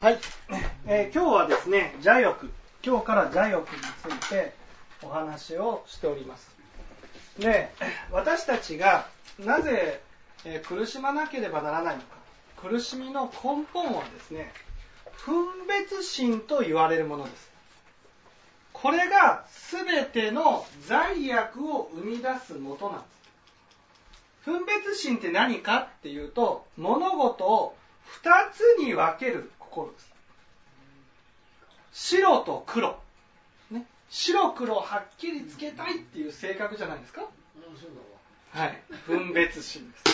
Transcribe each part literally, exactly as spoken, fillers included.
はい、えー、今日はですね、邪欲、今日から邪欲についてお話をしております。で、私たちがなぜ、えー、苦しまなければならないのか、苦しみの根本はですね、分別心と言われるものです。これが全ての罪悪を生み出す元なんです。分別心って何かっていうと、物事を二つに分ける心です。白と黒、ね、白黒はっきりつけたいっていう性格じゃないですか。はい、分別心です。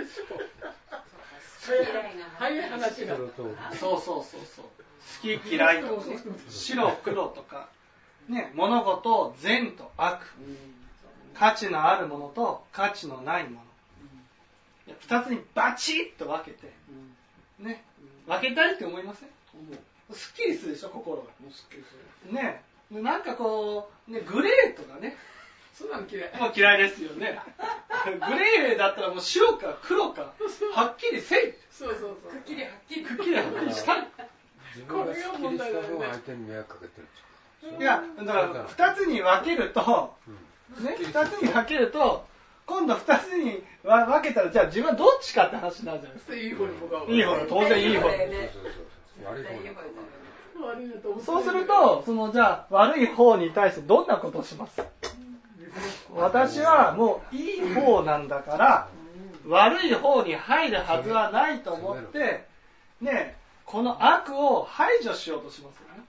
早い話が。 そうそうそうそう。好き嫌いとかね、白黒とか、ね、物事を善と悪、価値のあるものと価値のないもの、二つにバチッと分けて、ね、分けたいって思いません？すっきりするでしょ、心が。ね、なんかこう、ね、グレーとかね、 そんなの嫌い。 もう嫌いですよね。グレーだったらもう白か黒かはっきりせい。 そうそうそう。くっきりはっきり。 くっきりはっきりしたい。 これが問題だよね。相手に迷惑かけてる。 いや、だから二つに分けると、ね、二つに分けると、今度二つに分けたら、じゃあ自分はどっちかって話になるじゃないですか。 いい方に向かう。 いい方だ、当然いい方。そうすると、そのじゃあ悪い方に対してどんなことをします？私はもういい方なんだから悪い方に入るはずはないと思ってね、この悪を排除しようとしますよね。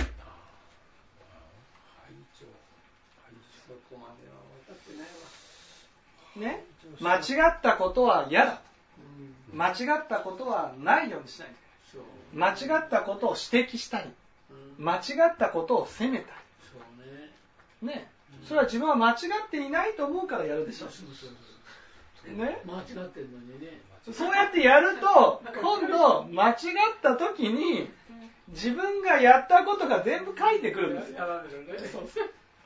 ね、間違ったことは嫌だ。間違ったことはないようにしないと。間違ったことを指摘したり、間違ったことを責めたり、ね、それは自分は間違っていないと思うからやるでしょ。ね、 間違ってるのにね。 そうやってやると、今度間違った時に自分がやったことが全部書いてくるんですよ。そうそう。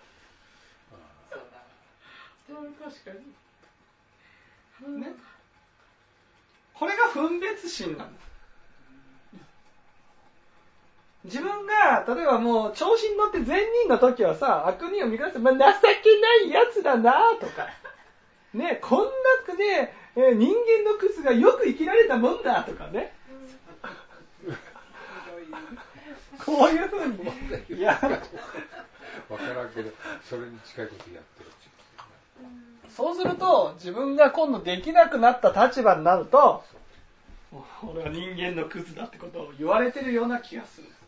確かに。ね、これが分別心なんです。自分が例えばもう調子に乗って善人の時はさ、悪人を見返して、まあ、情けないやつだなとかね、こんなね、えー、人間のクズがよく生きられたもんだとかね、こういうふうにやる。 わからんけど、それに近いことやってる。 そうすると自分が今度できなくなった立場になると、俺は人間のクズだってことを言われてるような気がする。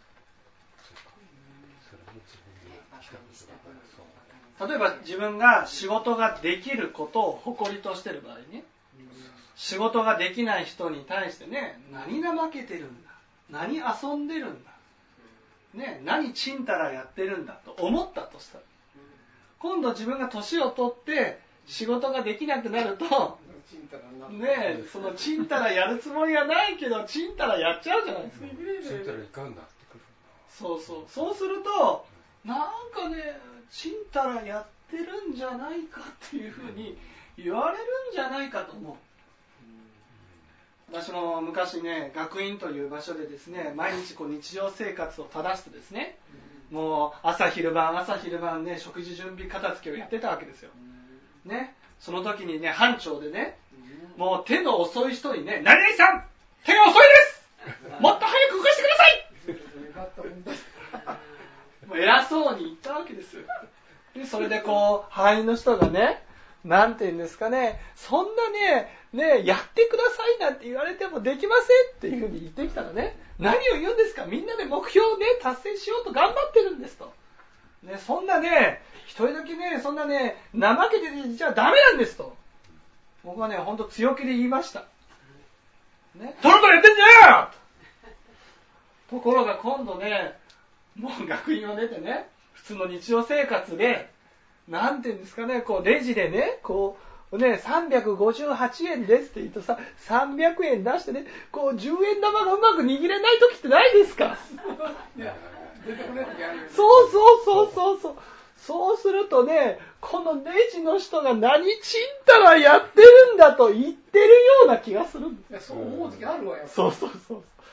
例えば自分が仕事ができることを誇りとしてる場合ね、仕事ができない人に対してね、何怠けてるんだ、何遊んでるんだ、ね、何ちんたらやってるんだと思ったとしたら、今度自分が年を取って仕事ができなくなると、ね、そのちんたらやるつもりはないけどちんたらやっちゃうじゃないですか。 ちんたらいかんなってくる。 そうそう。そうするとなんかね、ちんたらやってるんじゃないかっていうふうに言われるんじゃないかと思う。私も昔ね、学院という場所でですね、毎日こう日常生活を正してですね、もう朝昼晩朝昼晩ね、食事準備片付けをやってたわけですよ。ね、その時にね、班長でね、もう手の遅い人にね、何々さん手が遅いですもっと早く動かしてくださいもう偉そうに言ったわけですよ。でそれでこう班員の人がね、なんて言うんですかね、そんなね、ね、やってくださいなんて言われてもできませんっていうふうに言ってきたらね、何を言うんですか、みんなで目標をね、達成しようと頑張ってるんですと。ね、そんなね、一人だけね、そんなね、怠けててちゃダメなんですと。僕はね、ほんと強気で言いました。ね、トロトロやってんじゃねえよところが今度ね、もう学院を出てね、普通の日常生活で、なんていうんですかね、こうレジでね、こうね、さんびゃくごじゅうはちえんですって言うとさ、さんびゃくえん出してね、こうじゅうえん玉がうまく握れない時ってないですか？ いや、出てこない時あるよね。 そうそうそうそうそう。そうするとね、このレジの人が何ちんたらやってるんだと言ってるような気がするんです。 いや、そう思う時あるわよ。 そうそうそう。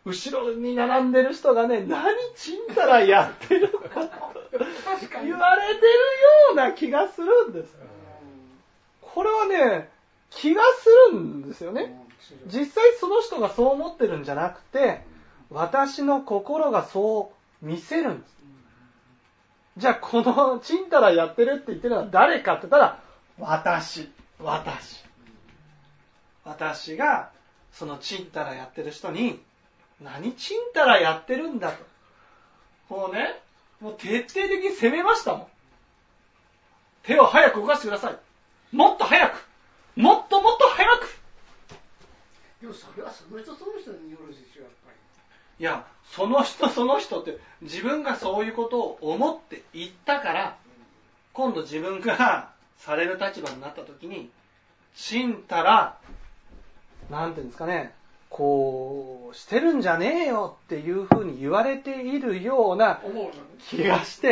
後ろに並んでる人がね、何ちんたらやってるかと言われてるような気がするんです。これはね、気がするんですよね。実際その人がそう思ってるんじゃなくて、私の心がそう見せるんです。じゃあこのちんたらやってるって言ってるのは誰かって言ったら、私、私。私がそのちんたらやってる人に、何ちんたらやってるんだと。こうね、もう徹底的に責めましたもん。手を早く動かしてください。もっと早く。もっともっと早く。 でもそれはその人その人によるでしょ、やっぱり。 いや、その人その人って自分がそういうことを思って言ったから、今度自分がされる立場になった時に、ちんたら、なんていうんですかね、こうしてるんじゃねえよっていうふうに言われているような気がして、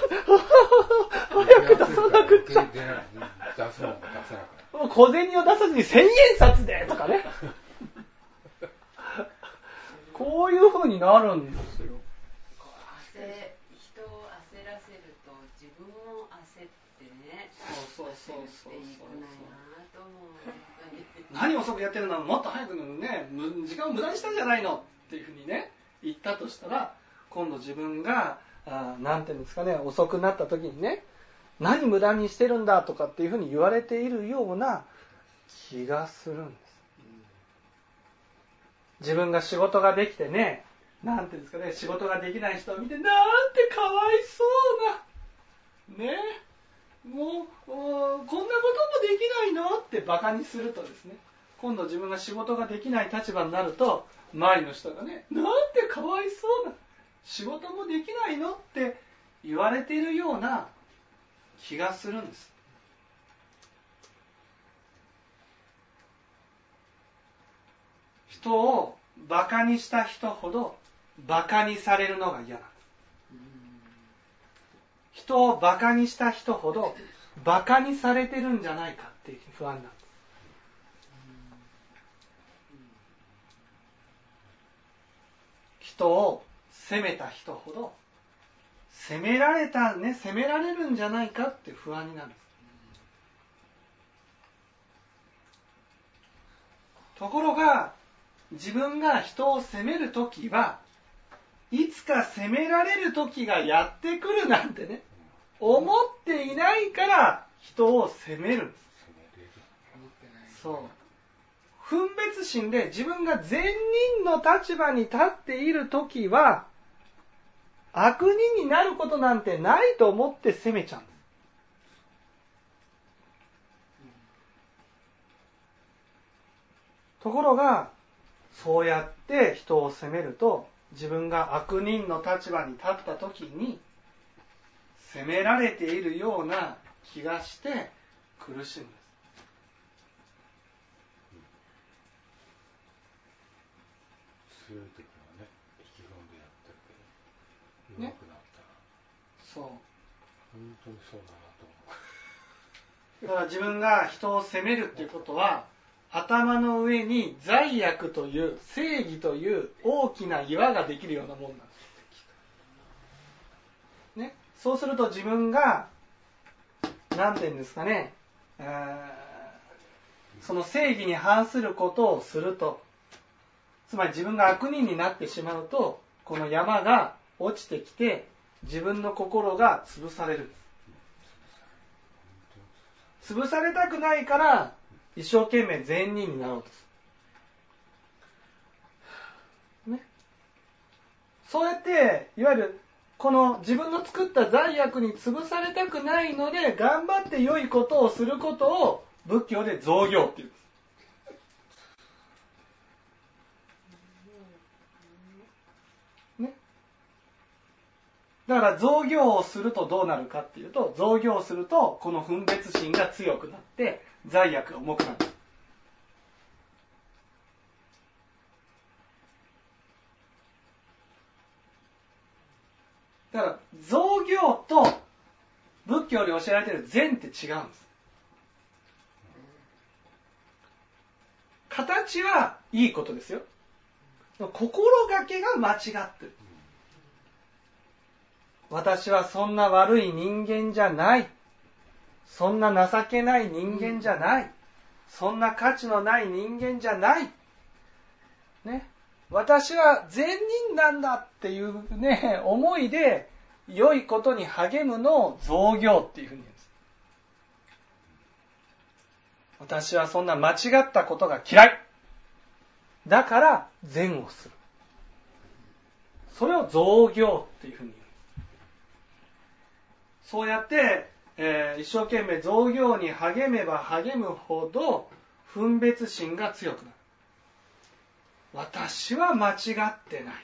早く出さなくちゃ。 出すのも出さなくもう小銭を出さずに千円札でとかね。こういうふうになるんですよ。 焦人を焦らせると自分も焦ってね。 そうそうそうそうそう。 いくないなと思う。 何遅くやってるのはもっと早くね、時間を無駄にしたんじゃないのっていうふうにね言ったとしたら、今度自分があなんていうんですかね、遅くなった時にね、何無駄にしてるんだとかっていうふうに言われているような気がするんです。自分が仕事ができてね、なんていうんですかね、仕事ができない人を見て、なんてかわいそうなね、もう、もうこんなこともできないのってバカにするとですね、今度自分が仕事ができない立場になると、周りの人がね、なんてかわいそうな、仕事もできないのって言われているような気がするんです。人をバカにした人ほどバカにされるのが嫌なんです。人をバカにした人ほどバカにされてるんじゃないかっていう不安なんです。人を責めた人ほど責められたね、責められるんじゃないかって不安になるんです。ところが自分が人を責めるときはいつか責められるときがやってくるなんてね、思っていないから人を責めるんです。そう。分別心で自分が善人の立場に立っているときは悪人になることなんてないと思って責めちゃうんです。ところがそうやって人を責めると、自分が悪人の立場に立った時に責められているような気がして苦しむんです。 強い時はね、意気込んでやってるけど、弱くなったら、 そう。 本当にそうだなと思う。 だから自分が人を責めるっていうことは、頭の上に罪悪という正義という大きな岩ができるようなもんなんです。ね、そうすると自分が何て言うんですかね、その正義に反することをすると、つまり自分が悪人になってしまうと、この山が落ちてきて自分の心が潰される。潰されたくないから一生懸命善人になろうとする、ね、そうやっていわゆるこの自分の作った罪悪に潰されたくないので頑張って良いことをすることを仏教で造業っていうんです、ね、だから造業をするとどうなるかっていうと、造業をするとこの分別心が強くなって罪悪が重くなる。だから造業と仏教で教えられている善って違うんです。形はいいことですよ。 心がけが間違ってる。私はそんな悪い人間じゃない。そんな情けない人間じゃない。そんな価値のない人間じゃない。ね。私は善人なんだっていうね、思いで良いことに励むのを造業っていうふうに言うんです。私はそんな間違ったことが嫌い。だから善をする。それを造業っていうふうに言う。そうやって、えー、一生懸命造業に励めば励むほど分別心が強くなる。私は間違ってない。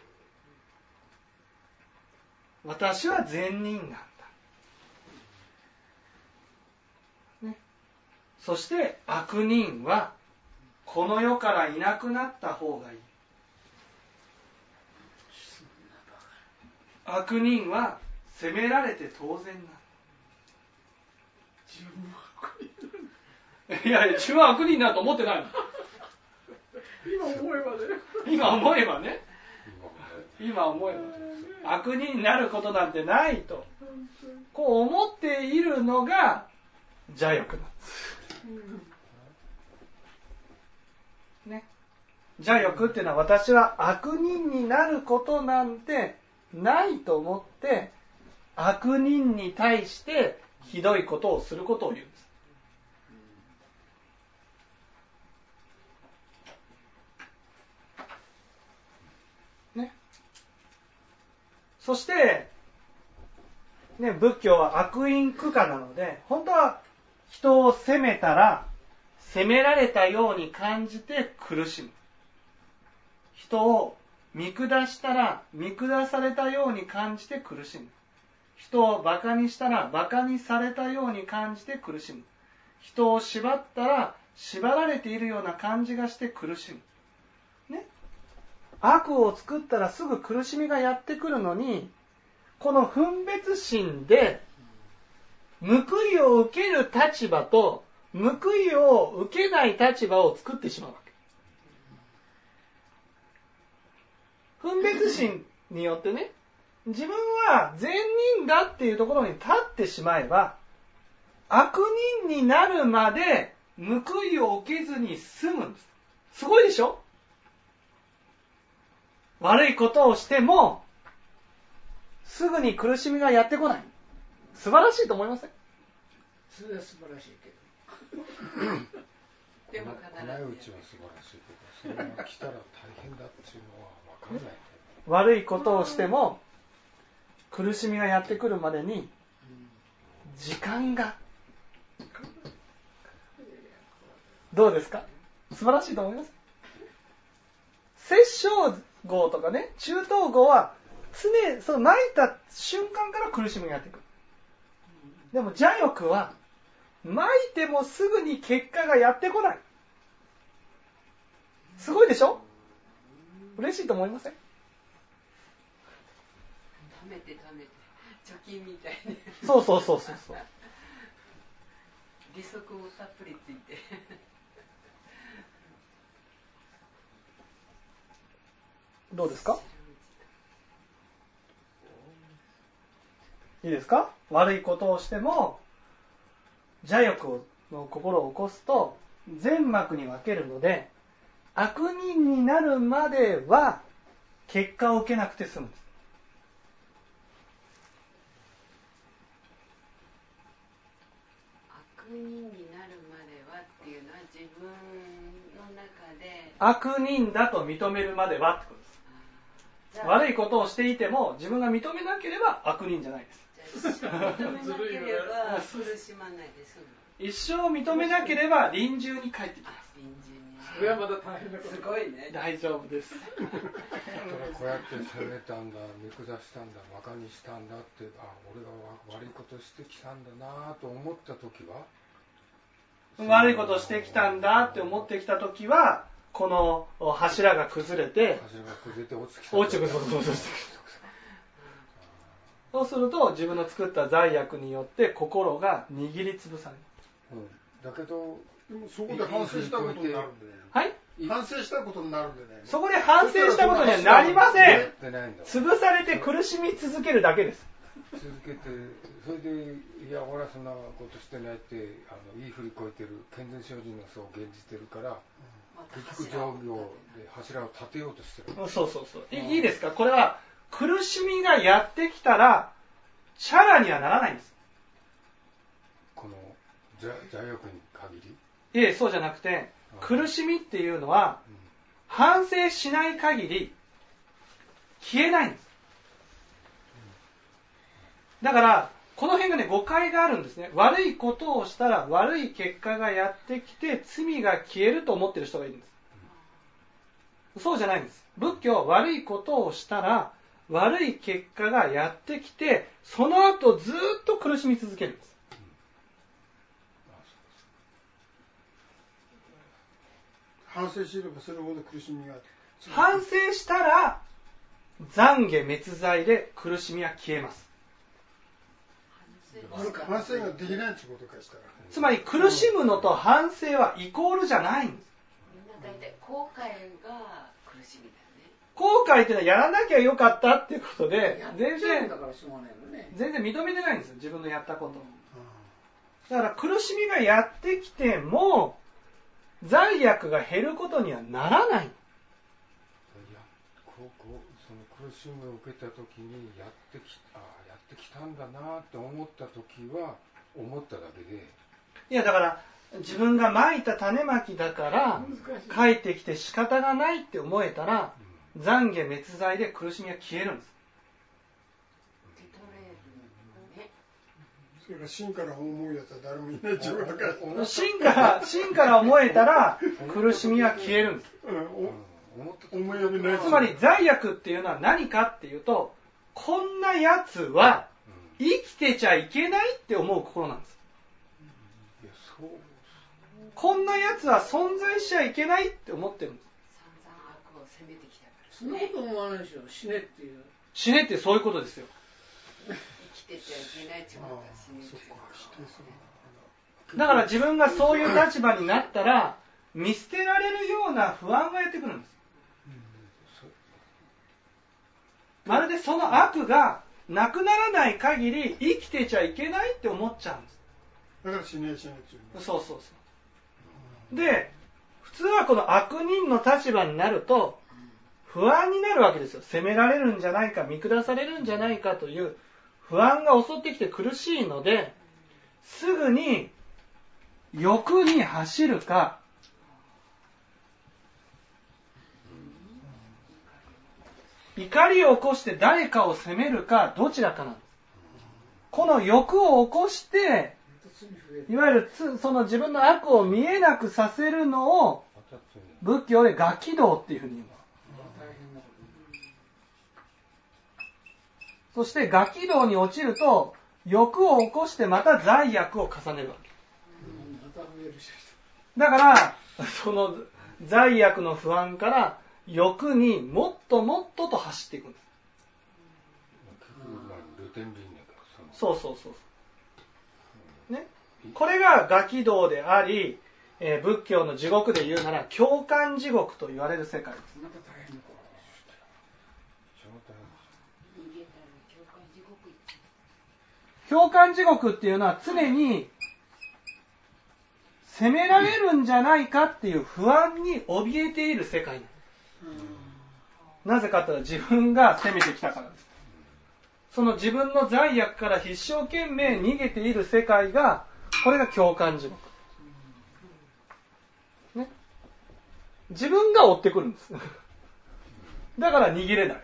私は善人なんだ。ね、そして悪人はこの世からいなくなった方がいい。悪人は責められて当然なの。 自分は悪人。 いやいや、自分は悪人だと思ってないの。 今思えばね。 今思えばね。今思えば。悪人になることなんてないと。こう思っているのが邪欲なんです。ね。邪欲っていうのは私は悪人になることなんてないと思って悪人に対してひどいことをすることを言うんです。ね。そして、ね、仏教は悪因苦化なので、本当は人を責めたら責められたように感じて苦しむ。人を見下したら見下されたように感じて苦しむ。人をバカにしたらバカにされたように感じて苦しむ。人を縛ったら縛られているような感じがして苦しむ。ね。悪を作ったらすぐ苦しみがやってくるのに、この分別心で報いを受ける立場と報いを受けない立場を作ってしまうわけ。分別心によってね、自分は善人だっていうところに立ってしまえば、悪人になるまで報いを受けずに済むんです。すごいでしょ？悪いことをしてもすぐに苦しみがやってこない。素晴らしいと思いません？ それは素晴らしいけど。 でも必ず叶えうちは素晴らしいけど、それが来たら大変だっていうのは分かんない。 悪いことをしても苦しみがやってくるまでに時間が、どうですか？素晴らしいと思います。殺生業とかね、中等業は常にその蒔いた瞬間から苦しみがやってくる。でも邪欲は蒔いてもすぐに結果がやってこない。すごいでしょ？嬉しいと思いません？ 貯めて貯めて貯金みたいにそうそうそうそうそう。 利息もたっぷりついてどうですか？いいですか？悪いことをしても邪欲の心を起こすと善悪に分けるので、悪人になるまでは結果を受けなくて済むんです。 悪人になるまではっていうのは自分の中で悪人だと認めるまではってことです。悪いことをしていても自分が認めなければ悪人じゃないです。 じゃあ認めなければ苦しまないで済む。 一生認めなければ臨終に帰ってきます。 臨終にそれはまだ大変なこと。 すごいね。 大丈夫です。 こうやって責めたんだ、見下したんだ、馬鹿にしたんだって、あ、俺が悪いことしてきたんだなと思った時は、 悪いことしてきたんだって思ってきた時は、この柱が崩れて、 柱が崩れて落ちてきた。 落ちてくる。そうすると自分の作った罪悪によって心が握りつぶされる。 うん、だけどでもそこで反省したことになるんだよ。 はい？ 反省したことになるんでね。 そこで反省したことにはなりません。 ん。 潰されて苦しみ続けるだけです。 続けて、それで、いや、俺はそんなことしてないって、あのいいふりこいてる、健全精進のそう現じてるから、結局上業で柱を立てようとしてる。 そうそうそう。いいですか？これは、苦しみがやってきたら、チャラにはならないんです。 この罪悪に限り？ いえ、そうじゃなくて、苦しみっていうのは、うん、反省しない限り、消えないんです。だから、この辺がね、誤解があるんですね。悪いことをしたら悪い結果がやってきて、罪が消えると思ってる人がいるんです。そうじゃないんです。仏教は悪いことをしたら、悪い結果がやってきて、その後ずっと苦しみ続けるんです。 反省すればそれほど苦しみが。 反省したら、懺悔滅罪で苦しみは消えます。 反省ができないってことかしたら。 つまり苦しむのと反省はイコールじゃないんです。 みんな大体後悔が苦しみだよね。 後悔っていうのはやらなきゃよかったっていうことで、全然、全然認めてないんですよ、自分のやったこと。だから苦しみがやってきても、罪悪が減ることにはならない。 いや、こうこうその苦しみを受けたときにやってきあやってきたんだなって思ったときは思っただけで。 いやだから自分が蒔いた種まきだから帰ってきて仕方がないって思えたら、うん、懺悔滅罪で苦しみは消えるんです。 それから真から思うやつは誰もいない自分だから。 真から真から思えたら苦しみは消えるんです。 うん、思い読みない。 つまり罪悪っていうのは何かっていうと、こんなやつは生きてちゃいけないって思う心なんです。 いやそうこんなやつは存在しちゃいけないって思ってるんです。 散々悪を責めてきたから。 そんなこと思わないでしょ。死ねっていう。 死ねってそういうことですよ。 生きてちゃいけないってことだしね。 だから自分がそういう立場になったら見捨てられるような不安がやってくるんです。まるでその悪がなくならない限り生きてちゃいけないって思っちゃうんです。 だから死ね死ねっていう。 そうそうそう。で、普通はこの悪人の立場になると不安になるわけですよ。責められるんじゃないか、見下されるんじゃないかという不安が襲ってきて苦しいので、すぐに欲に走るか、怒りを起こして誰かを責めるか、どちらかなんです。この欲を起こして、いわゆるその自分の悪を見えなくさせるのを仏教で餓鬼道っていうふうに言います。そして餓鬼道に落ちると欲を起こしてまた罪悪を重ねるわけ。だからその罪悪の不安から欲にもっともっとと走っていくんです。そうそうそう。ね、これが餓鬼道であり、えー、仏教の地獄で言うなら共感地獄と言われる世界です。共感地獄っていうのは常に責められるんじゃないかっていう不安に怯えている世界なんです。なぜかというと自分が責めてきたからです。その自分の罪悪から一生懸命逃げている世界が、これが共感地獄。ね、自分が追ってくるんです。だから逃げれない。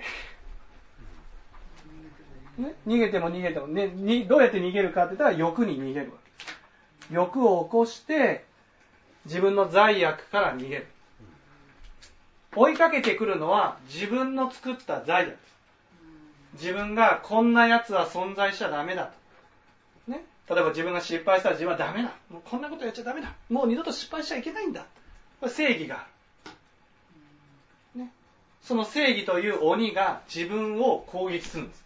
ね、逃げても逃げても、ね、にどうやって逃げるかって言ったら欲に逃げるわけです。欲を起こして自分の罪悪から逃げる。追いかけてくるのは自分の作った罪悪です。自分がこんなやつは存在しちゃダメだと、ね、例えば自分が失敗したら自分はダメだ、もうこんなことやっちゃダメだ、もう二度と失敗しちゃいけないんだ、これ正義がある、ね、その正義という鬼が自分を攻撃するんです。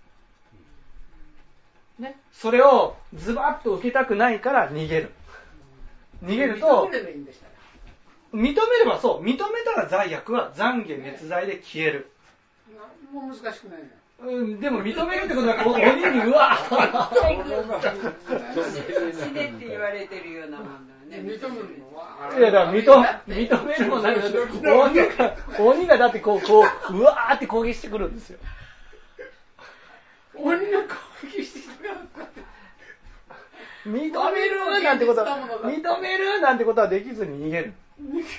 ね、それをズバッと受けたくないから逃げる。逃げると、 認めればそう、認めたら罪悪は懺悔滅罪で消える。 もう難しくないね。 うん、でも認めるってことは、鬼にうわ死ねって言われてるようなもんだね。 認めるのは。 いや、だから認、認めるもないけど、鬼が、鬼がだってこう、こう、うわーって攻撃してくるんですよ。 鬼が攻撃してきたから。 認めるなんてことは、認めるなんてことはできずに逃げる。 繰り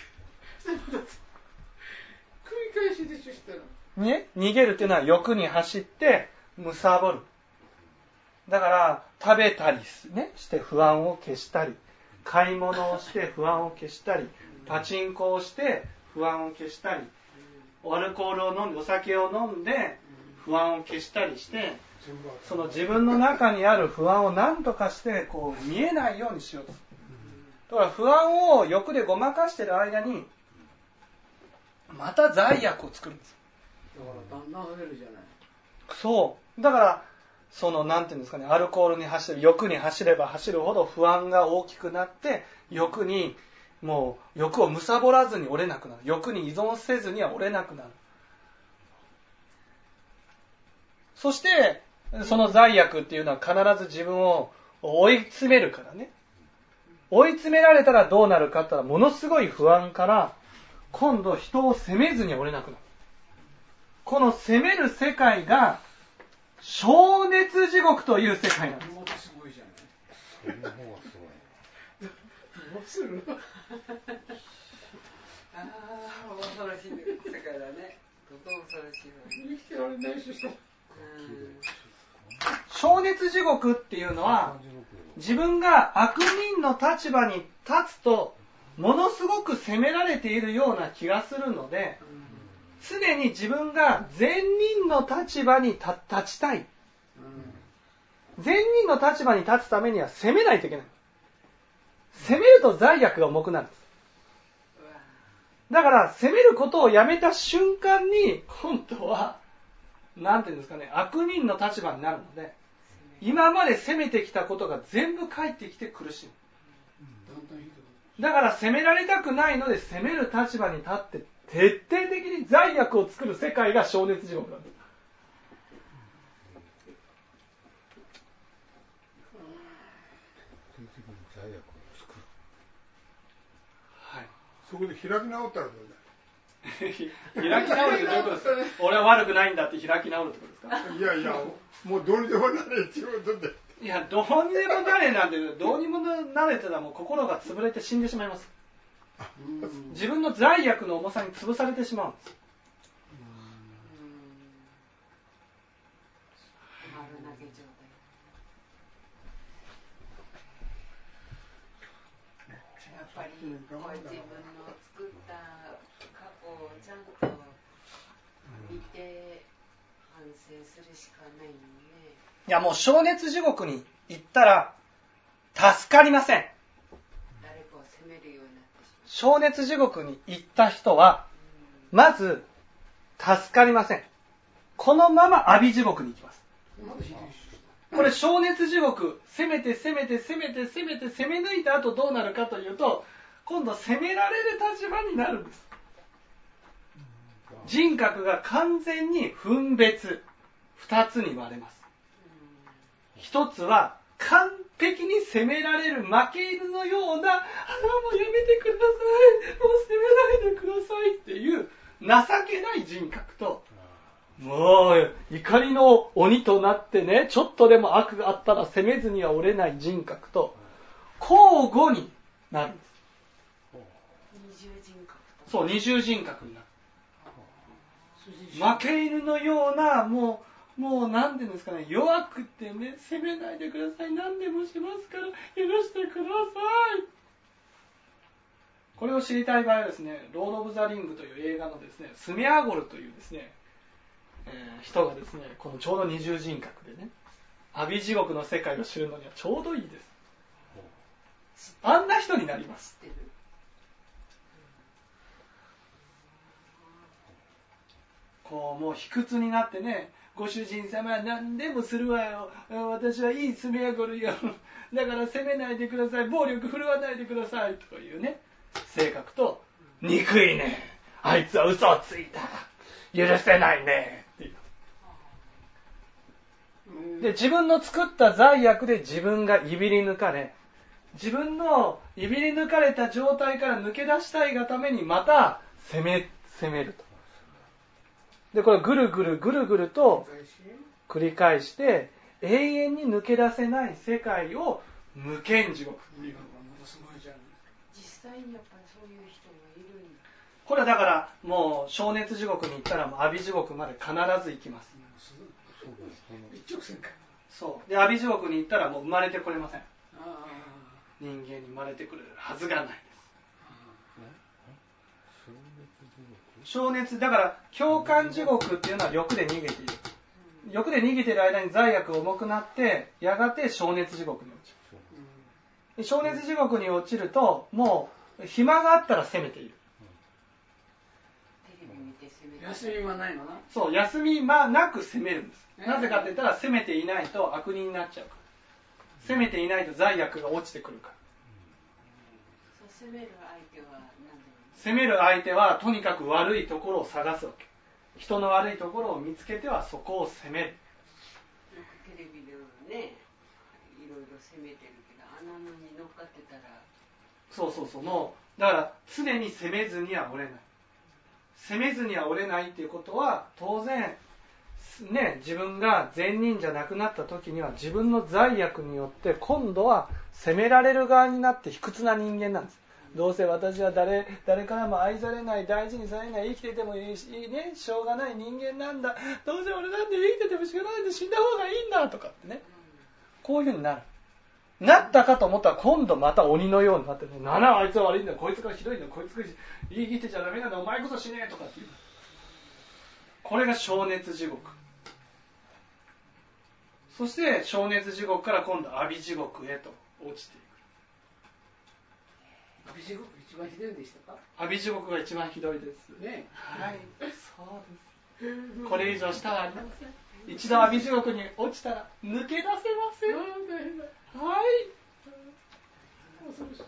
返しでしょしたら。 ね、逃げるっていうのは欲に走って貪る。だから食べたり、ね、して不安を消したり、買い物をして不安を消したり、パチンコをして不安を消したり、アルコールを飲んでお酒を飲んで不安を消したりして、その自分の中にある不安を何とかしてこう見えないようにしようと。だから不安を欲でごまかしている間にまた罪悪を作るんです。 だからだんだん増えるじゃない。 そう。だからそのなんていうんですかね、アルコールに走る、欲に走れば走るほど不安が大きくなって、欲にもう欲を貪らずに折れなくなる。欲に依存せずには折れなくなる。そしてその罪悪っていうのは必ず自分を追い詰めるからね。追い詰められたらどうなるかって言ったら、ものすごい不安から今度人を責めずに折れなくなる。この責める世界が消熱地獄という世界なんです。 もっとすごいじゃない。 その方がすごい。 どうする？ ああ、恐ろしい世界だね。とても恐ろしいわ。 生きてられないしさ。 消熱地獄っていうのは、自分が悪人の立場に立つとものすごく責められているような気がするので、常に自分が善人の立場に立ちたい。善人の立場に立つためには責めないといけない。責めると罪悪が重くなるんです。だから責めることをやめた瞬間に今度はなんていうんですかね、悪人の立場になるので、今まで責めてきたことが全部返ってきて苦しむ。だから責められたくないので、責める立場に立って徹底的に罪悪を作る世界が消熱地獄なんです。 罪悪を作る。 はい。 そこで開き直ったらどうだ。 開き直るってどういうことですか？俺は悪くないんだって開き直るってことですか？ いやいや、もうどうにでもなれっていうことで。 いや、どうにでもなれなんて、どうにもなれてたらもう心が潰れて死んでしまいます。自分の罪悪の重さに潰されてしまうんです。 丸投げ状態。やっぱりこう自分の作った過去をちゃんと見て反省するしかないよね。 いや、もう消熱地獄に行ったら助かりません。 誰かを責めるようになってし消熱地獄に行った人はまず助かりません。このまま阿鼻地獄に行きます。これ消熱地獄、攻めて攻めて攻めて攻めて攻め抜いた後どうなるかというと、今度攻められる立場になるんです。人格が完全に分別、二つに割れます。一つは完璧に攻められる負け犬のような、ああもうやめてください、もう攻めないでくださいっていう情けない人格と、もう怒りの鬼となってね、ちょっとでも悪があったら責めずには折れない人格と交互になるんです。 二重人格と。 そう、二重人格になる。負け犬のような、もうもうなんていうんですかね、弱くてね、責めないでください、何でもしますから許してください。これを知りたい場合はですね、ロード・オブ・ザ・リングという映画のですね、スメアゴルというですね、えー、人がですね、このちょうど二重人格でね、阿鼻地獄の世界を知るのにはちょうどいいです。あんな人になります。こうもう卑屈になってね、ご主人様は何でもするわよ、私はいいスメアゴルよ、だから責めないでください、暴力振るわないでくださいというね性格と、 憎いね、あいつは嘘をついた、許せないねっていう。で、自分の作った罪悪で自分がいびり抜かれ、自分のいびり抜かれた状態から抜け出したいがためにまた攻め、攻めると。で、これぐるぐるぐるぐると繰り返して永遠に抜け出せない世界を無間地獄っていうのがものすごいじゃん。 実際にやっぱりそういう人がいるんだ。 これはだからもう消熱地獄に行ったらもう阿鼻地獄まで必ず行きます。 一直線か。 そう。で、阿鼻地獄に行ったらもう生まれてこれません。人間に生まれてくれるはずがないです。消熱、だから共感地獄っていうのは欲で逃げている。欲で逃げている間に罪悪が重くなってやがて消熱地獄に落ちる。消熱地獄に落ちるともう暇があったら責めている。 テレビ見て責めて休みはないのな。 そう、休みまなく責めるんです。なぜかって言ったら責めていないと悪人になっちゃうから。責めていないと罪悪が落ちてくるから。 そう、責める相手は何でも責める相手はとにかく悪いところを探すわけ。人の悪いところを見つけてはそこを責める。 よくテレビでね、いろいろ責めてるけど、あんなのに乗っかってたら。 そうそうそう、もうだから常に責めずには折れない。責めずには折れないっていうことは当然ね、自分が善人じゃなくなった時には自分の罪悪によって今度は責められる側になって卑屈な人間なんです。どうせ私は 誰, 誰からも愛されない、大事にされない、生きててもいいし、いいね、しょうがない人間なんだ、どうせ俺なんて生きててもしょうがないで死んだ方がいいんだとかってね、こういうふうになる。なったかと思ったら今度また鬼のようになってね、ななあいつは悪いんだ、こいつがひどいんだ、こいつが生きてちゃダメなんだ、お前こそ死ねえとかっていう。これが消熱地獄。そして消熱地獄から今度阿鼻地獄へと落ちていく。 阿鼻地獄一番ひどいんでしたか？ 阿鼻地獄が一番ひどいです。 ね。 はい、そうです。これ以上下はありません。一度阿鼻地獄に落ちたら抜け出せません。はい。 阿鼻地獄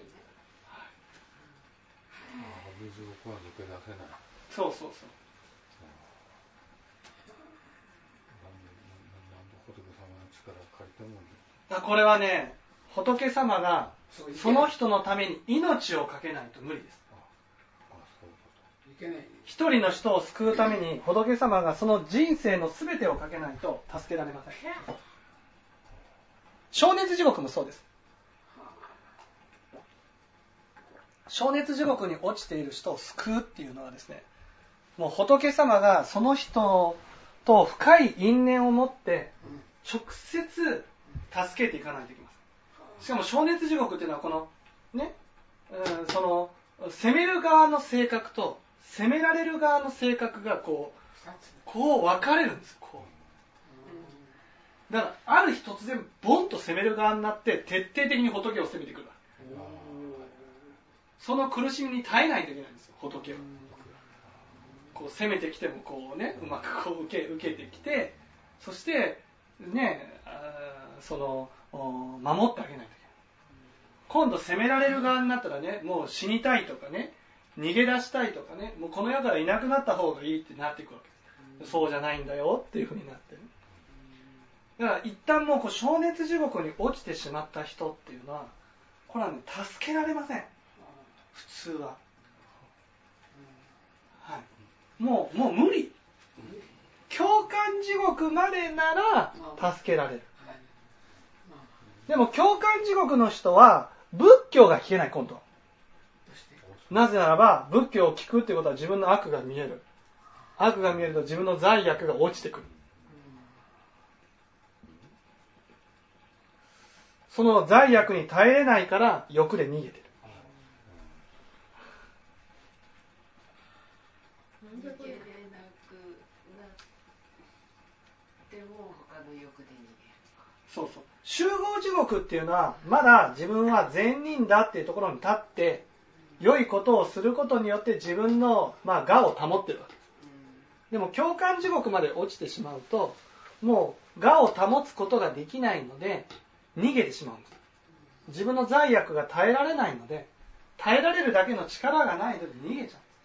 は抜け出せない。 そうそうそう。これはね、仏様がその人のために命をかけないと無理です。一人の人を救うために仏様がその人生の全てをかけないと助けられません。消熱地獄もそうです。消熱地獄に落ちている人を救うっていうのはですね、もう仏様がその人と深い因縁を持って直接助けていかないといけません。しかも消熱地獄っていうのはこのね、うん、その攻める側の性格と攻められる側の性格がこうこう分かれるんです。こうだからある日突然ボンと攻める側になって徹底的に仏を攻めてくる。その苦しみに耐えないといけないんですよ、仏を。こう攻めてきてもこうね、うまくこう受け受けてきて、そしてね、その守ってあげないといけない。今度攻められる側になったらね、もう死にたいとかね、逃げ出したいとかね、もうこの世からいなくなった方がいいってなっていくわけです。そうじゃないんだよっていうふうになってね。だから一旦もうこう消熱地獄に落ちてしまった人っていうのは、これはね、助けられません。普通は。はい。もう、もう無理。共感地獄までなら助けられる。でも共感地獄の人は仏教が聞けない、今度。なぜならば仏教を聞くってことは自分の悪が見える。悪が見えると自分の罪悪が落ちてくる。その罪悪に耐えれないから欲で逃げてる。 逃げれなくなっても他の欲で逃げる。 そうそう。集合地獄っていうのはまだ自分は善人だっていうところに立って良いことをすることによって自分の、まあ、我を保ってるわけです。でも共感地獄まで落ちてしまうともう我を保つことができないので逃げてしまうんです。自分の罪悪が耐えられないので耐えられるだけの力がないので逃げちゃうんです。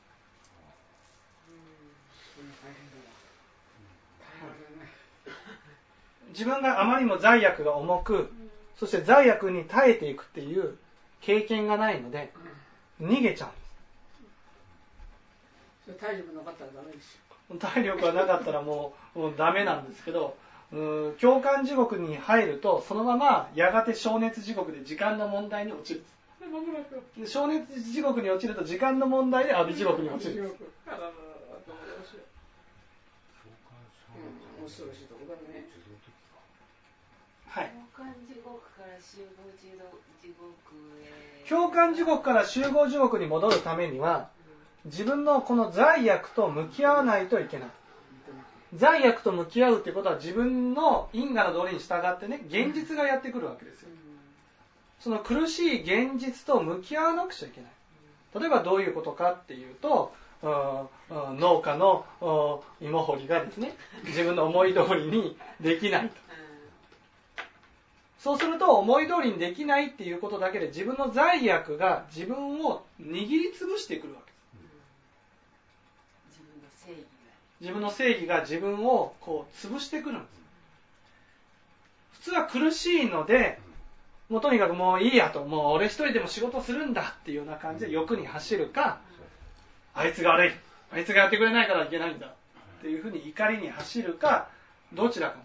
自分があまりにも罪悪が重く、そして罪悪に耐えていくっていう経験がないので逃げちゃうんです。 体力なかったらダメですよ。 体力がなかったらもう、もうダメなんですけど、うーん、共感地獄に入るとそのままやがて消熱地獄で時間の問題に落ちる。消熱地獄に落ちると時間の問題で阿鼻地獄に落ちる。 恐ろしいとこだね。 はい。 共感地獄から集合地獄へ。 共感地獄から集合地獄に戻るためには、自分のこの罪悪と向き合わないといけない。罪悪と向き合うということは自分の因果の道理に従ってね、現実がやってくるわけですよ。その苦しい現実と向き合わなくちゃいけない。例えばどういうことかっていうと、農家の芋掘りがですね、自分の思い通りにできないと。そうすると思い通りにできないっていうことだけで自分の罪悪が自分を握りつぶしてくるわけです。 自分の正義が自分の正義が自分をこう潰してくるんです。普通は苦しいので、もうとにかくもういいやと、もう俺一人でも仕事するんだっていうような感じで欲に走るか、あいつが悪い、あいつがやってくれないからいけないんだっていうふうに怒りに走るか、どちらかなんです。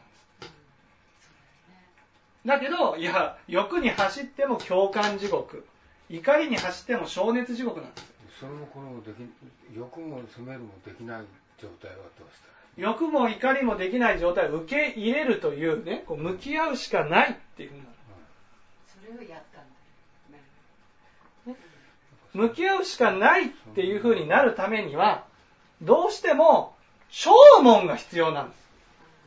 だけど、いや、欲に走っても共感地獄、怒りに走っても消熱地獄なんです。 それもこのでき欲も責めるもできない状態はどうしたら欲も怒りもできない状態を受け入れるというね、こう向き合うしかないっていうふうになる。 それをやったんだよ、ね、 向き合うしかないっていうふうになるためにはどうしても聴聞が必要なんです。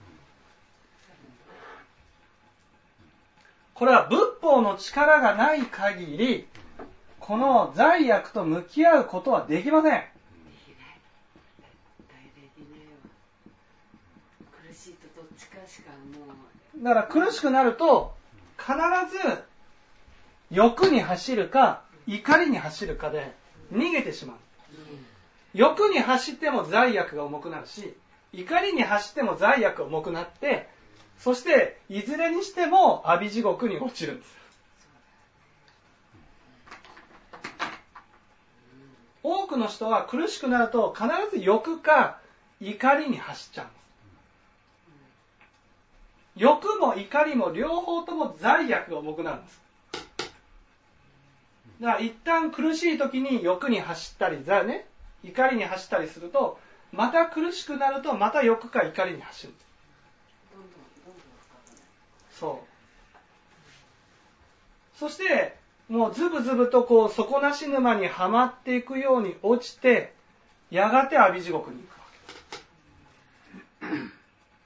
これは仏法の力がない限りこの罪悪と向き合うことはできません。できない。 絶対できないわ。苦しいとどっちかしかもう。 だから苦しくなると必ず欲に走るか怒りに走るかで逃げてしまう。欲に走っても罪悪が重くなるし、怒りに走っても罪悪が重くなって、そしていずれにしても阿鼻地獄に落ちるんです。多くの人は苦しくなると必ず欲か怒りに走っちゃうんです。欲も怒りも両方とも罪悪が重くなるんです。だから一旦苦しい時に欲に走ったり、ね、怒りに走ったりすると、また苦しくなるとまた欲か怒りに走るんです。そう。そしてもうズブズブとこう底なし沼にはまっていくように落ちて、やがて阿鼻地獄に行くわけです。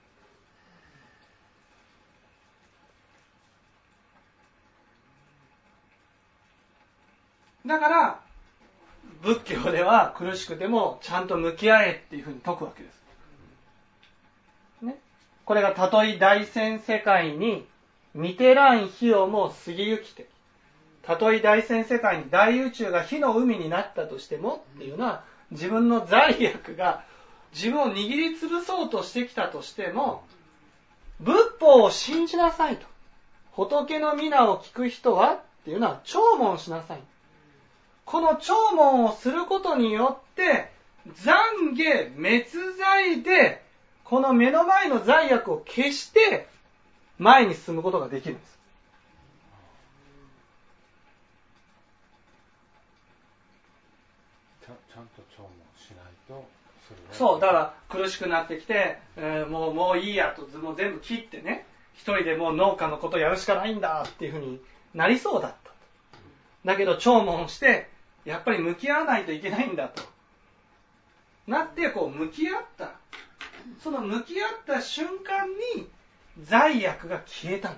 だから仏教では苦しくてもちゃんと向き合えっていうふうに説くわけです。ね、これがたとえ大千世界に見てらん火をも過ぎゆきて、たとえ大千世界に大宇宙が火の海になったとしてもっていうのは、自分の罪悪が自分を握りつぶそうとしてきたとしても、仏法を信じなさいと。仏の皆を聞く人はっていうのは聴聞しなさい。この聴聞をすることによって懺悔滅罪でこの目の前の罪悪を消して前に進むことができるんです。 ちゃ, ちゃんと聴聞しないとそれはそうだから苦しくなってきて、えー、もうもういいやともう全部切ってね、一人でもう農家のことやるしかないんだっていうふうになりそうだった。だけど聴聞してやっぱり向き合わないといけないんだとなって、こう向き合った。その向き合った瞬間に罪悪が消えたんです。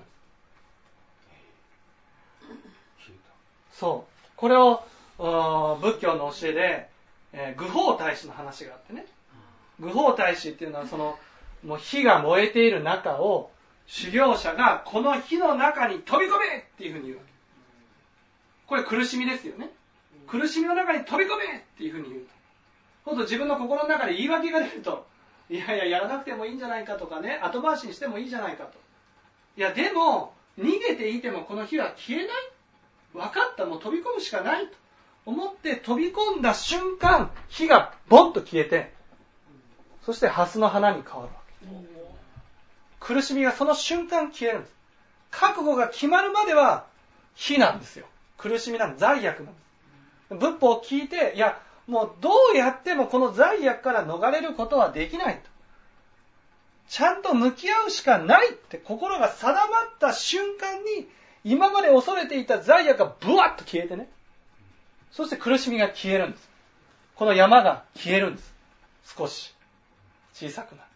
消えた。 そう。これを仏教の教えで、えー、愚法大師の話があってね。愚法大師っていうのはそのもう火が燃えている中を修行者がこの火の中に飛び込めっていうふうに言うわけ。これ苦しみですよね。苦しみの中に飛び込めっていうふうに言うと。ほんと自分の心の中で言い訳が出ると、いやいややらなくてもいいんじゃないかとかね、後回しにしてもいいじゃないかと。 いやでも逃げていてもこの火は消えない、分かった、もう飛び込むしかないと思って飛び込んだ瞬間、火がボンと消えて、そして蓮の花に変わるわけ。苦しみがその瞬間消えるんです。覚悟が決まるまでは火なんですよ。苦しみなんです。罪悪なんです。仏法を聞いて、いやもうどうやってもこの罪悪から逃れることはできないと、ちゃんと向き合うしかないって心が定まった瞬間に、今まで恐れていた罪悪がブワッと消えてね、そして苦しみが消えるんです。この山が消えるんです。少し小さくなる。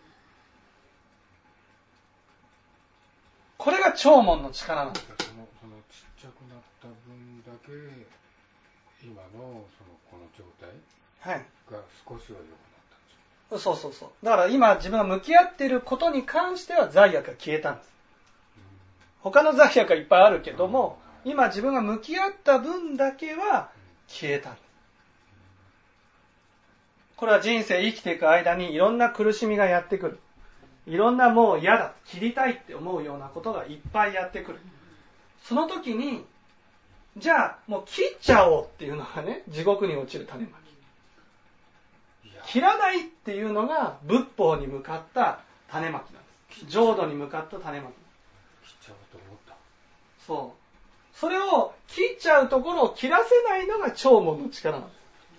これが弔問の力なんです。 その、そのちっちゃくなった分だけ今のそのこの状態が少しは良くなったんです。 そうそうそう。だから今自分が向き合っていることに関しては罪悪が消えたんです。他の罪悪がいっぱいあるけども、今自分が向き合った分だけは消えたんです。これは人生生きていく間にいろんな苦しみがやってくる。いろんなもう嫌だ、切りたいって思うようなことがいっぱいやってくる。その時に、じゃあもう切っちゃおうっていうのがね、地獄に落ちる種まき。切らないっていうのが仏法に向かった種まきなんです。浄土に向かった種まき。 切っちゃおうと思った。 そう。それを切っちゃうところを切らせないのが弔問の力なんです。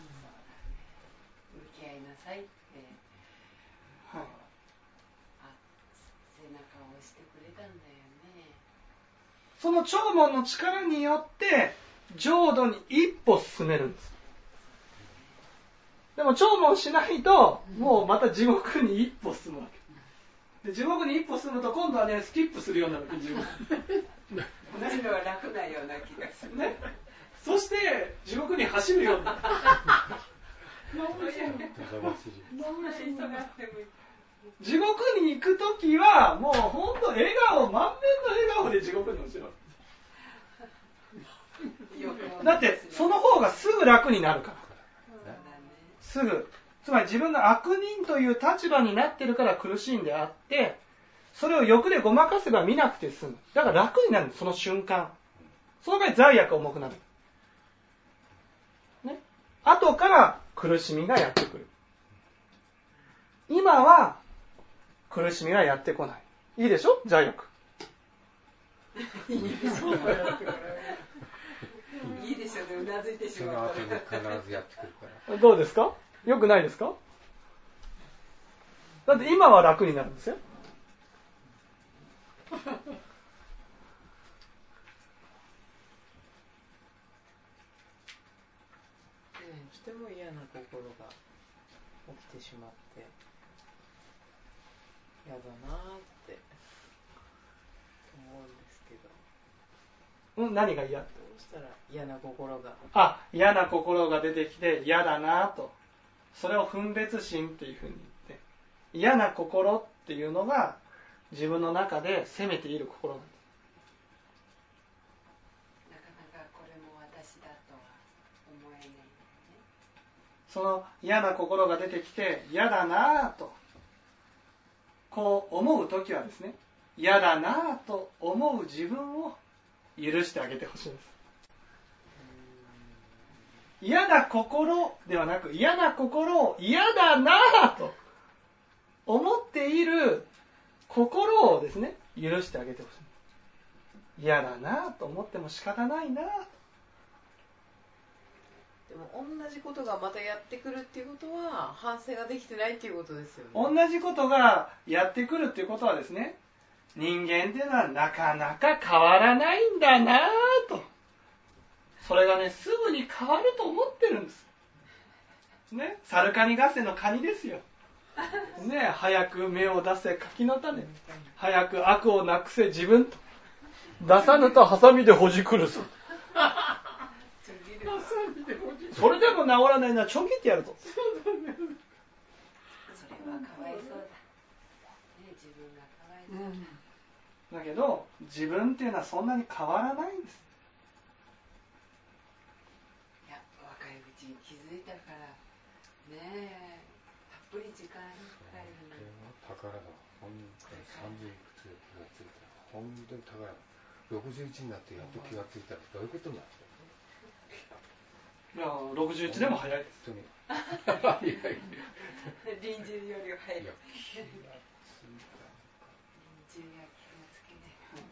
向き合いなさいって、 はい、 あ、背中を押してくれたんだよね。 その弔問の力によって浄土に一歩進めるんです。でも弔問しないともうまた地獄に一歩進むわけで、地獄に一歩進むと今度はねスキップするようになるわけ。地獄同じのは楽なような気がするね。そして地獄に走るようになる。地獄に行くときはもう本当笑顔、満面の笑顔で地獄に落ちる。だってその方がすぐ楽になるから。すぐ。つまり自分が悪人という立場になってるから苦しいんであって、それを欲でごまかせば見なくて済む。だから楽になるんです、その瞬間。その場合罪悪が重くなる。ね。後から苦しみがやってくる。今は苦しみがやってこない。いいでしょ？罪悪。 いいでしょう。いいでしょうね、うなずいてしまう。 その後に必ずやってくるから。 どうですか？よくないですか？だって今は楽になるんですよ。 とても嫌な心が起きてしまって嫌だなって思うんですけど。 うん、何が嫌？ どうしたら嫌な心が。 あ、嫌な心が出てきて嫌だなと。それを分別心っていうふうに言って、嫌な心っていうのが自分の中で責めている心なんです。 なかなかこれも私だとは思えないんだよね。 その嫌な心が出てきて嫌だなとこう思うときはですね、嫌だなと思う自分を許してあげてほしいんです。嫌な心ではなく、嫌な心を嫌だなと思っている心をですね、許してあげてほしい。嫌だなと思っても仕方ないなと。 でも同じことがまたやってくるっていうことは反省ができてないっていうことですよね。 同じことがやってくるっていうことはですね、人間っていうのはなかなか変わらないんだなと。それがね、すぐに変わると思ってるんです。ね、サルカニ合戦のカニですよ。ね、早く芽を出せ柿の種、早く悪をなくせ自分と、出さぬとハサミでほじくるぞ。それでも治らないのはちょん切ってやるぞ。 それはかわいそうだ、ね、自分がかわいそうだ、うん、 だけど自分っていうのはそんなに変わらないんです。 いや、若いうちに気づいたからねえ、たっぷり時間かかるの。 宝だ。本当にさんじゅういくつで気がついたら本当にだからろくじゅういちになってやっと気がついたらどういうことなんですか。 いやろくじゅういちでも早いです。 本当に臨終よりは早い。 いや臨終や気がつけ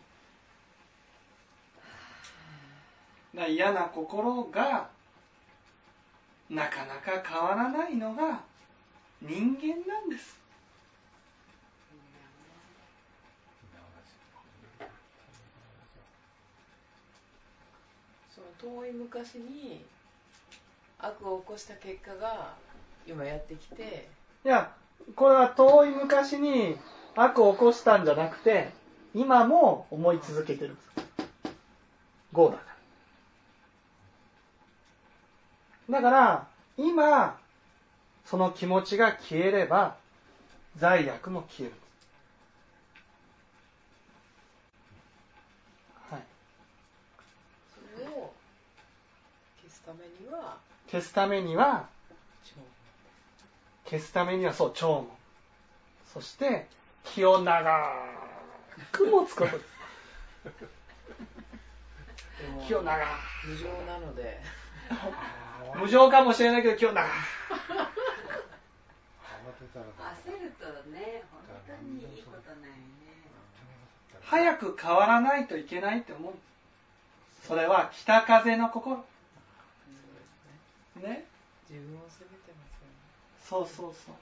だない。 嫌な心がなかなか変わらないのが人間なんです。 その遠い昔に悪を起こした結果が今やってきて、 いやこれは遠い昔に悪を起こしたんじゃなくて今も思い続けてるんです。業だから。だから今その気持ちが消えれば罪悪も消える。はい。 それを消すためには消すためには消すためにはそう聴聞。そして気を長く持つことです。気を長く。 無常なので無常かもしれないけど気を長く。 焦るとね、本当にいいことないね。 早く変わらないといけないって思う。それは北風の心。ね。 自分を責めてますよね。 そうそうそう。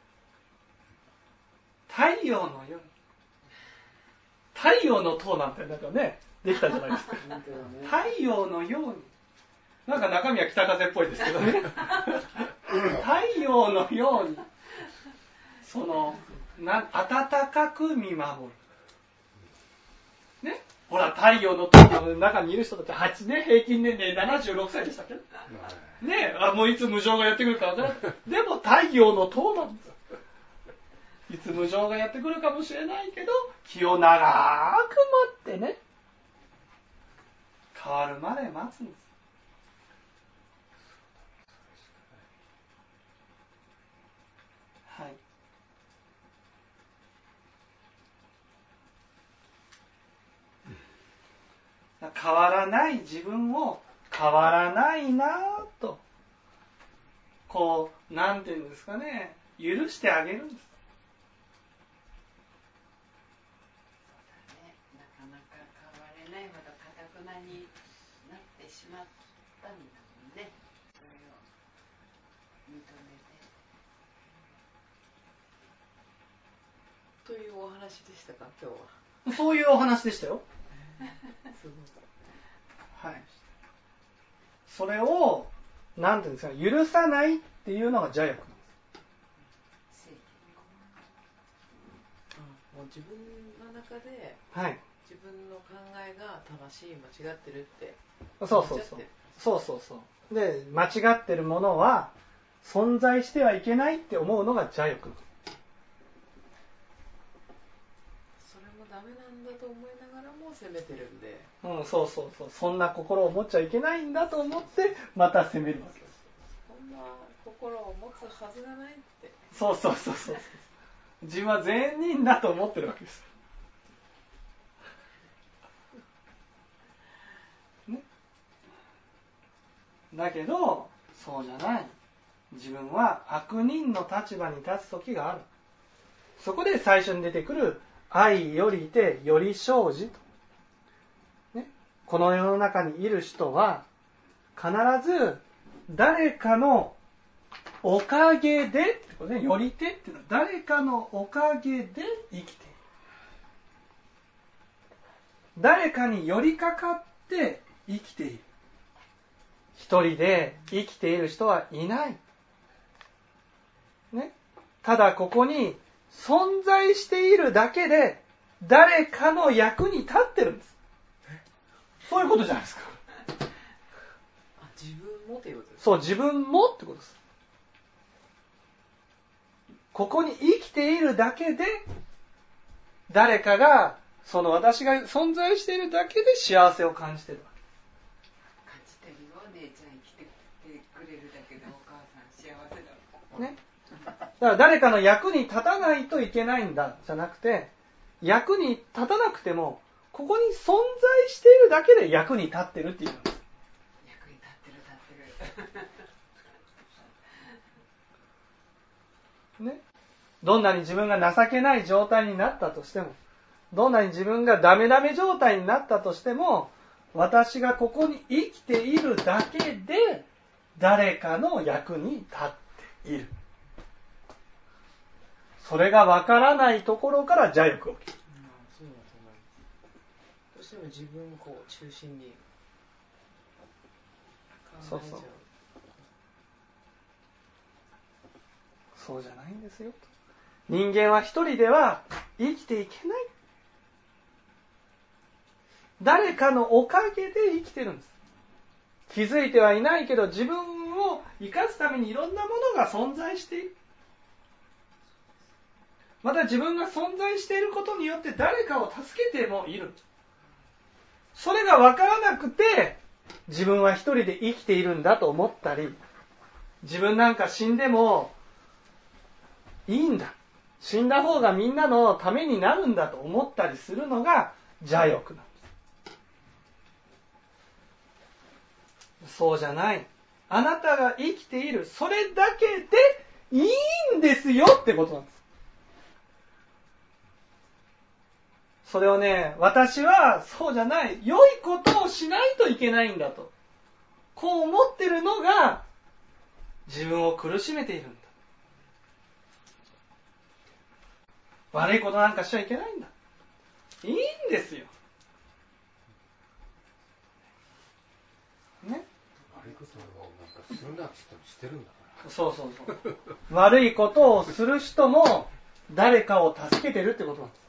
太陽のように。太陽の塔なんてなんかね、できたじゃないですか。太陽のように。なんか中身は北風っぽいですけどね。太陽のように。そのな暖かく見守る。ね。ほら太陽の塔の中にいる人たちはちね平均年齢ななじゅうろくさいでしたっけ？ね。あもういつ無常がやってくるかわからない。でも太陽の塔なんです。いつ無常がやってくるかもしれないけど気を長く待ってね。変わるまで待つんです。はい。変わらない自分を変わらないなぁとこうなんていうんですかね許してあげるんです。 そうだね、なかなか変われないほど堅くなになってしまったんだもんね。それを認めてというお話でしたか今日は。 そういうお話でしたよ。 すごい。 はい。それをなんていうんですか許さないっていうのが邪悪なんです。 もう自分の中で、 はい、 自分の考えが正しい間違ってるってそうそうそうそうそうそうで間違ってるものは存在してはいけないって思うのが邪欲。 それもダメなんだと思いながらも責めてるんで、 うん、そうそうそうそんな心を持っちゃいけないんだと思ってまた責めるわけです。 そんな心を持つはずがないって。 そうそうそうそう自分は善人だと思ってるわけです、ね、だけどそうじゃない。自分は悪人の立場に立つ時がある。そこで最初に出てくる愛よりてより生じと、ね、この世の中にいる人は必ず誰かのおかげでってことね。よりてっていうのは誰かのおかげで生きている。誰かに寄りかかって生きている。一人で生きている人はいない。ね。ただここに存在しているだけで誰かの役に立ってるんです。そういうことじゃないですか。 あ、自分もということですか。 そう、自分もってことです。ここに生きているだけで誰かがその私が存在しているだけで幸せを感じているわ感じてるよ。姉ちゃん生きてくれるだけでお母さん幸せだもんね。だから誰かの役に立たないといけないんだじゃなくて、役に立たなくてもここに存在しているだけで役に立ってるっていうのです。 役に立ってる立ってるね、どんなに自分が情けない状態になったとしても、どんなに自分がダメダメ状態になったとしても、私がここに生きているだけで誰かの役に立っている。それがわからないところから邪欲が起きる。 うん、そうだと思います。どうしても自分をこう中心に考えちゃう。 そうそう。そうじゃないんですよ。人間は一人では生きていけない。誰かのおかげで生きてるんです。気づいてはいないけど、自分を生かすためにいろんなものが存在している。また自分が存在していることによって誰かを助けてもいる。それが分からなくて、自分は一人で生きているんだと思ったり、自分なんか死んでもいいんだ。死んだ方がみんなのためになるんだと思ったりするのが邪欲なんです。そうじゃない。あなたが生きている、それだけでいいんですよってことなんです。それをね、私はそうじゃない、良いことをしないといけないんだと、こう思ってるのが自分を苦しめているんだ。悪いことなんかしちゃいけないんだ。いいんですよ。ね。 悪いことをなんかするなって言ってもしてるんだから。 そうそうそう。悪いことをする人も誰かを助けてるってことなんです。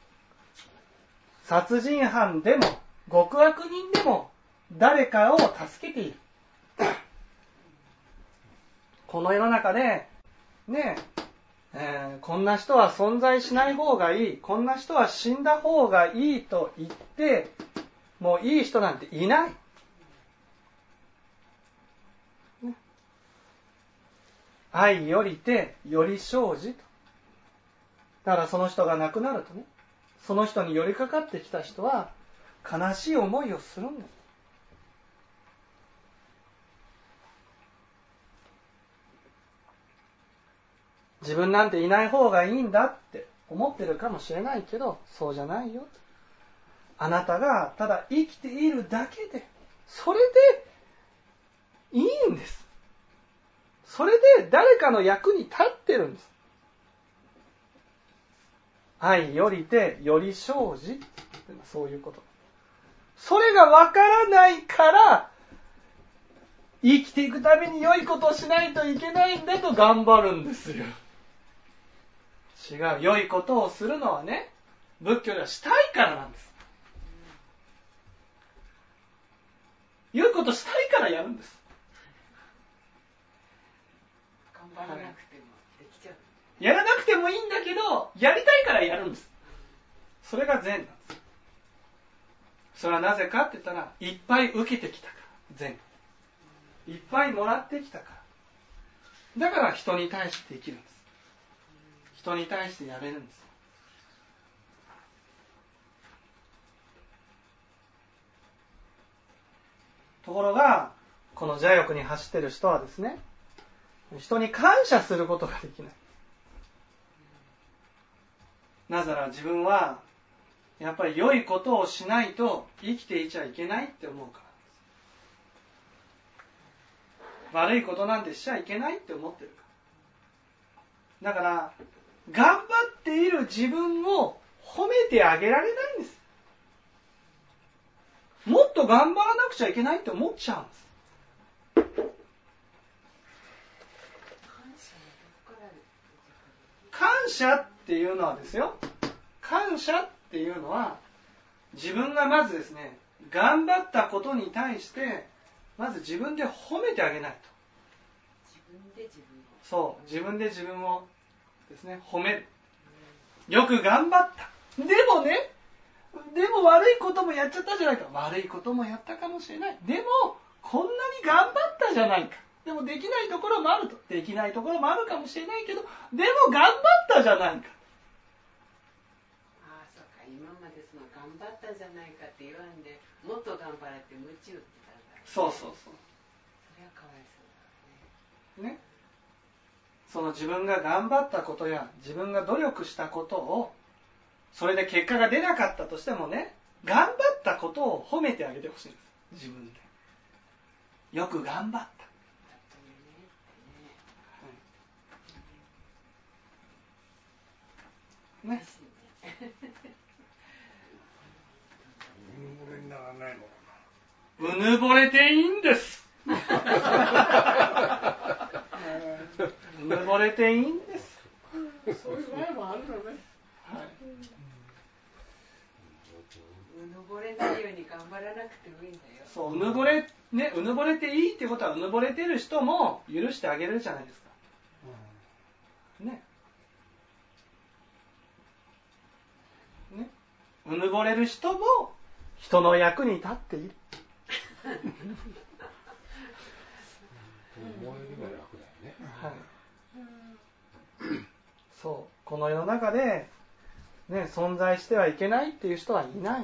殺人犯でも極悪人でも誰かを助けている。この世の中でねえ、えー、こんな人は存在しない方がいい、こんな人は死んだ方がいいと言ってもういい人なんていない、ね、愛よりてより生じと。だからその人が亡くなるとね、その人に寄りかかってきた人は悲しい思いをするんです。自分なんていない方がいいんだって思ってるかもしれないけど、そうじゃないよ。あなたがただ生きているだけで、それでいいんです。それで誰かの役に立ってるんです。愛よりてより生じ、そういうこと。それがわからないから生きていくために良いことをしないといけないんだと頑張るんですよ。違う。良いことをするのはね、仏教ではしたいからなんです。良いことしたいからやるんです。 頑張らなくてもできちゃう。 やらなくてもいいんだけど、やりたいからやるんです。それが善なんです。それはなぜかって言ったら、いっぱい受けてきたから、善。いっぱいもらってきたから。だから人に対してできるんです。人に対してやれるんです。ところが、この邪欲に走っている人はですね、人に感謝することができない。なぜなら自分はやっぱり良いことをしないと生きていちゃいけないって思うからです。悪いことなんてしちゃいけないって思ってるから。だから頑張っている自分を褒めてあげられないんです。もっと頑張らなくちゃいけないって思っちゃうんです。感謝っていうのはですよ、感謝っていうのは自分がまずですね、頑張ったことに対してまず自分で褒めてあげないと。 自分で自分を。 そう、自分で自分をですね、褒める。よく頑張った。でもね、でも悪いこともやっちゃったじゃないか。悪いこともやったかもしれない。でもこんなに頑張ったじゃないか。でもできないところもあると。できないところもあるかもしれないけど、でも頑張ったじゃないか。 ああ、そうか。今までその頑張ったじゃないかって言わんで、もっと頑張れって鞭打ってたんだ。 そうそうそう。 それはかわいそうだね。 ね。その自分が頑張ったことや自分が努力したことを、それで結果が出なかったとしてもね、頑張ったことを褒めてあげてほしいんです。自分で。よく頑張った。ね。 うぬぼれにならないのかうぬぼれていいんです。うぬぼれていいんです。 そういう場合もあるのね。 はい。 うぬぼれないように頑張らなくてもいいんだよ。 そう、うぬぼれ、ね、うぬぼれていいってことは、うぬぼれてる人も許してあげるじゃないですか。ね。ね。うぬぼれる人も人の役に立っている。 思えるのは楽だよね。 はい。そう、この世の中で、ね、存在してはいけないっていう人はいない。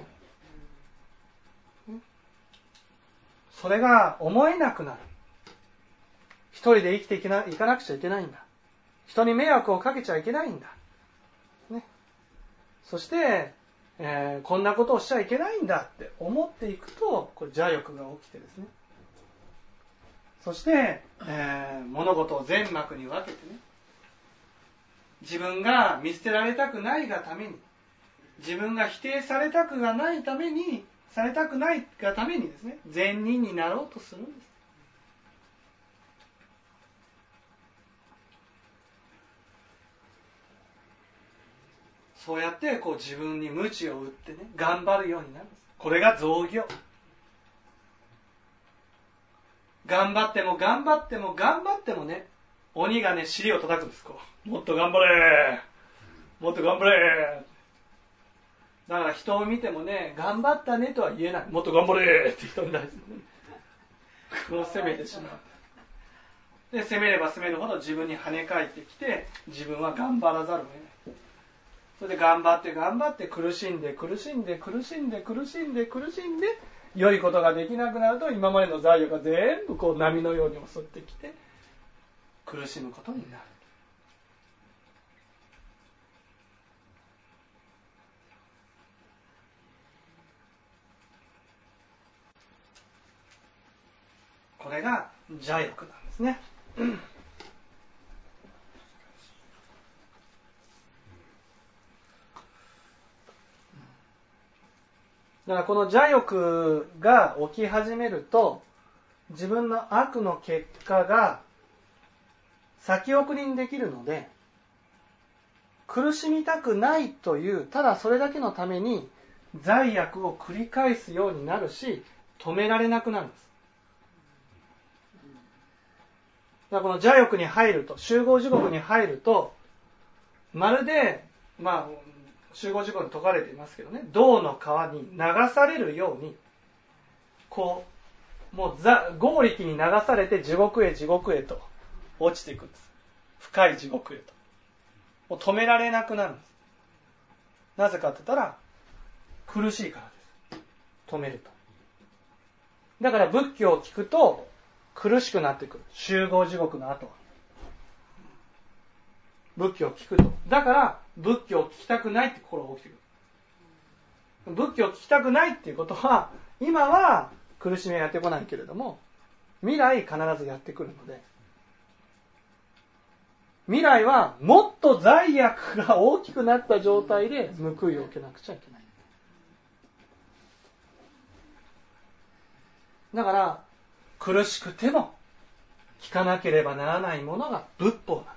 それが思えなくなる。一人で生きていけな、いかなくちゃいけないんだ。人に迷惑をかけちゃいけないんだ。ね。そして、えー、こんなことをしちゃいけないんだって思っていくと、これ邪欲が起きてですね。そして、えー、物事を全幕に分けてね、自分が見捨てられたくないがために、自分が否定されたくがないために、されたくないがためにですね、善人になろうとするんです。そうやってこう自分に鞭を打ってね、頑張るようになるんです。これが造業。頑張っても頑張っても頑張ってもね、鬼がね、尻を叩くんです。こう、もっと頑張れー、もっと頑張れー。だから人を見てもね、頑張ったねとは言えない。もっと頑張れーって人に対してね、こう責めてしまう。で、責めれば責めるほど自分に跳ね返ってきて、自分は頑張らざるを得ない。それで頑張って頑張って苦しんで苦しんで苦しんで苦しんで苦しんで良いことができなくなると、今までの罪悪が全部こう波のように襲ってきて苦しむことになる。これが邪欲なんですね。だからこの邪欲が起き始めると、自分の悪の結果が先送りにできるので、苦しみたくないという、ただそれだけのために罪悪を繰り返すようになるし、止められなくなるんです。だからこの邪欲に入ると、集合地獄に入ると、まるで、まあ、集合地獄に説かれていますけどね、銅の川に流されるように、こう、もうざ合力に流されて地獄へ地獄へと落ちていくんです。深い地獄へと。もう止められなくなるんです。なぜかって言ったら、苦しいからです。止めると。だから仏教を聞くと、苦しくなってくる。集合地獄の後は。仏教を聞くと。だから、仏教を聞きたくないって心が起きてくる。仏教を聞きたくないっていうことは、今は苦しみはやってこないけれども、未来必ずやってくるので、未来はもっと罪悪が大きくなった状態で報いを受けなくちゃいけない。だから、苦しくても聞かなければならないものが仏法なんです。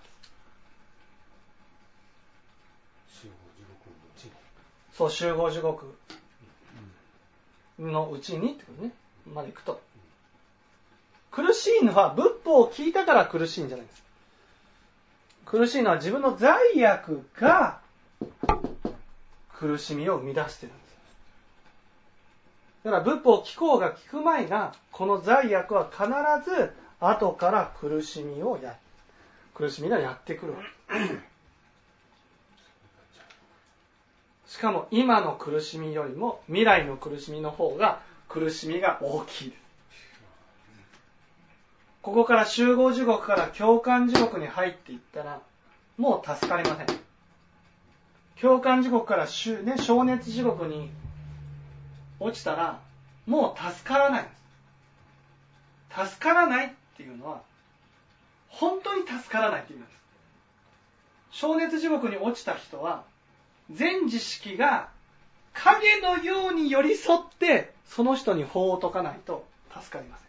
そう、集合地獄のうちにってことね、まで行くと。苦しいのは仏法を聞いたから苦しいんじゃないです。苦しいのは自分の罪悪が苦しみを生み出しているんです。だから仏法を聞こうが聞く前が、この罪悪は必ず後から苦しみをや、苦しみがやってくるわけ。 しかも今の苦しみよりも未来の苦しみの方が苦しみが大きいです。ここから集合地獄から共感地獄に入っていったらもう助かりません。共感地獄から、ね、消熱地獄に落ちたらもう助からないんです。助からないっていうのは本当に助からないっていう意味です。消熱地獄に落ちた人は全知識が影のように寄り添ってその人に法を解かないと助かりません。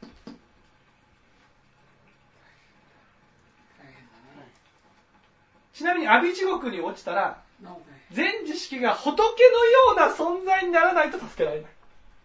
ちなみに阿鼻地獄に落ちたら全知識が仏のような存在にならないと助けられない。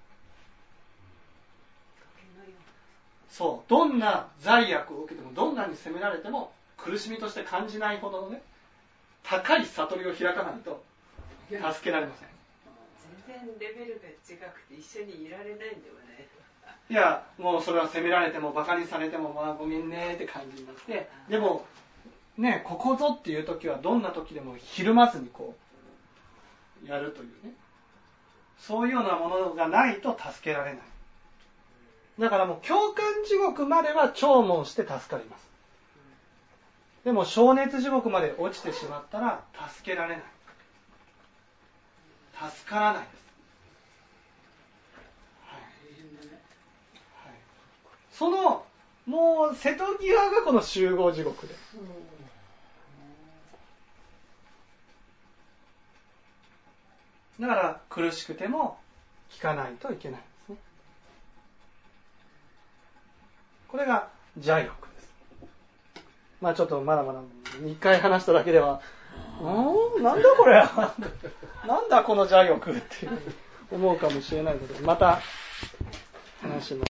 そう、どんな罪悪を受けてもどんなに責められても苦しみとして感じないほどのね高い悟りを開かないと助けられません。 全然レベルが違くて一緒にいられないんでもね。 いや、もうそれは責められてもバカにされてもまあごめんねって感じになって、でもね、ここぞっていう時はどんな時でもひるまずにこうやるというね、そういうようなものがないと助けられない。だからもう共感地獄までは聴聞して助かります。でも消熱地獄まで落ちてしまったら助けられない、助からないです。はいはい、そのもう瀬戸際がこの集合地獄で、だから苦しくても聞かないといけないんですね。これが邪欲です。まあちょっとまだまだにかい話しただけでは、んーなんだこれなんだこの邪欲って思うかもしれないので、また話します。